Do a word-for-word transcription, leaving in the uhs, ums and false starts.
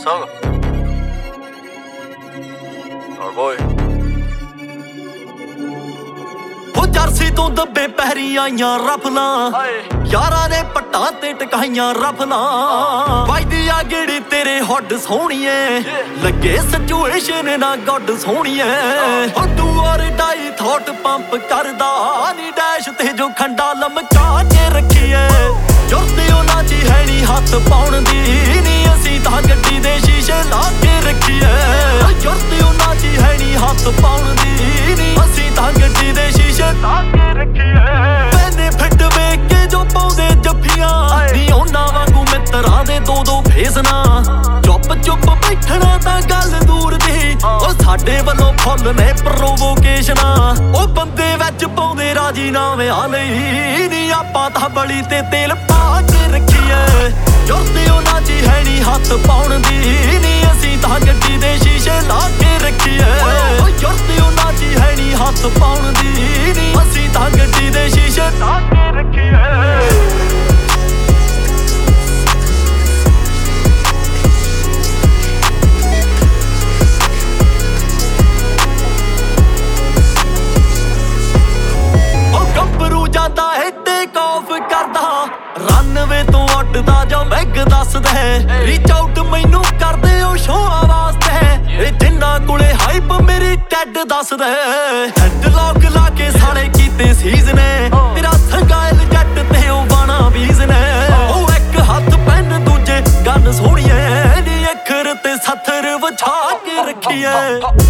song. Our boy. ਉਹ jersey ਤੋਂ ਦੱਬੇ ਪਹਿਰੀ ਆਈਆਂ ਰਫਲਾਂ ਯਾਰਾਂ ਨੇ ਪੱਟਾਂ ਤੇ ਟਕਾਈਆਂ ਰਫਲਾਂ ਵੱਜਦੀ ਆ ਗੇੜੀ ਤੇਰੇ ਹੱਡ ਸੋਹਣੀਏ ਲੱਗੇ ਸਿਚੁਏਸ਼ਨ ਨਾ ਗੱਡ ਸੋਹਣੀਏ ਉਹ ਤੂੰ ਔਰ ਡਾਈ ਥੋਟ ਪੰਪ ਕਰਦਾ ਨੀ ਡੈਸ਼ ਤੇ ਜੋ ਖੰਡਾ ਲਮਕਾ ਕੇ ਰੱਖੀਏ ਜੁਰਤੇ ਉਹਨਾਂ ਚ ਹੈ ਨੀ ਹੱਥ ਪਾਉਣ ਦੀ ਨੀ ਅਸੀਂ ਤਾਂ ਗੱਡੀ ਦੇ ਸ਼ੀਸ਼ੇ ਲਾ ਕੇ ਰੱਖੀਏ ਜੁਰਤੇ ਉਹਨਾਂ ਚ ਹੈ ਨੀ ਹੱਥ ਪਾਉਣ ਦੀ ਨੀ ਅਸੀਂ ਤਾਂ ਗੱਡੀ ਦੇ ਸ਼ੀਸ਼ੇ ਲਾ ਕੇ ਰੱਖੀਏ ਮੈਨੇ ਫਿੱਟ ਵੇਖ ਕੇ ਜੋ ਪਾਉਂਦੇ ਜੱਫੀਆਂ ਨੀ ਉਹਨਾਂ ਵਾਂਗੂ ਮਿੱਤਰਾਂ ਦੇ ਦੋ ਦੋ ਫੇਸ ਨਾ ਚੁੱਪ ਚੁੱਪ ਬੈਠਣਾ ਤਾਂ ਗੱਲ ਦੂਰ ਦੀ ਉਹ ਸਾਡੇ ਵੱਲੋਂ ਫੁੱਲ ਨੇ ਪ੍ਰੋਵੋਕੇਸ਼ਨਾਂ ਉਹ ਬੰਦੇ ਵਿੱਚ ਪਾਉਂਦੇ ਰਾਜੀਨਾਮਿਆਂ ਲਈ ਨੀ ਆਪਾਂ ਤਾਂ ਬਲੀ ਤੇ ਤੇਲ ਪਾ ਕੇ ਰੱਖੀਏ ਜੁਰਤੇ ਉਹਨਾਂ ਚ ਹੈ ਨੀ ਹੱਥ ਪਾਉਣ ਦੀ ਨੀ ਅਸੀਂ ਤਾਂ ਗੱਡੀ ਦੇ ਸ਼ੀਸ਼ੇ ਲਾ ਕੇ ਰੱਖੀਏ ਜੁਰਤੇ ਉਹਨਾਂ ਚ ਹੈ ਨੀ ਹੱਥ ਪਾਉਣ ਦੀ ਨੀ ਅਸੀਂ ਤਾਂ ਗੱਡੀ ਦੇ ਸ਼ੀਸ਼ੇ ਲਾ ਕੇ ਰੱਖੀਏ ਜਾਂਦਾ ਹੈ ਟੇਕ ਆਫ ਕਰਦਾ ਰਨਵੇ ਤੋਂ ਉੱਡਦਾ ਜੋ ਮੈਗ ਦੱਸਦਾ ਰੀਚ ਆਊਟ ਮੈਨੂੰ ਕਰਦੇ ਉਹ ਸ਼ੋਆਂ ਵਾਸਤੇ ਇਹ ਜਿੰਨਾ ਕੋਲੇ ਹਾਈਪ ਮੇਰੀ ਟੈਡ ਦੱਸਦਾ ਹੈਡਲੌਕ ਲਾ ਕੇ ਸਾਲੇ ਕੀਤੇ ਸੀਜ਼ ਨੇ ਤੇਰਾ ਸੰਗਾਇਲ ਜੱਟ ਤੇ ਉਹ ਬਾਣਾ ਵੀਜ਼ ਨੇ ਉਹ ਇੱਕ ਹੱਥ ਪੈਨ ਦੂਜੇ ਗੰਨ ਸੋਹਣੀਏ ਨੀ ਅੱਖਰ ਤੇ ਸੱਥਰ ਵਿਛਾ ਕੇ ਰੱਖੀਏ